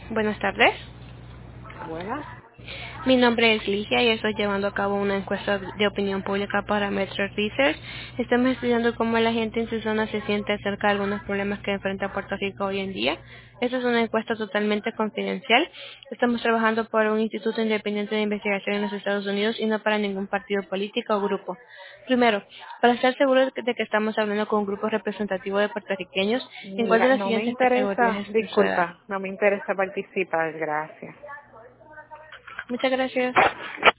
Buenas tardes. Buenas. Mi nombre es Ligia y estoy llevando a cabo una encuesta de opinión pública para Metro Research. Estamos estudiando cómo la gente en su zona se siente acerca de algunos problemas que enfrenta Puerto Rico hoy en día. Esta es una encuesta totalmente confidencial. Estamos trabajando por un instituto independiente de investigación en los Estados Unidos y no para ningún partido político o grupo. Primero, para estar seguros de que estamos hablando con un grupo representativo de puertorriqueños, ¿en cuál de Mira, las no me siguientes categorías interesa, está su edad? disculpa, no me interesa participar, gracias. Muchas gracias.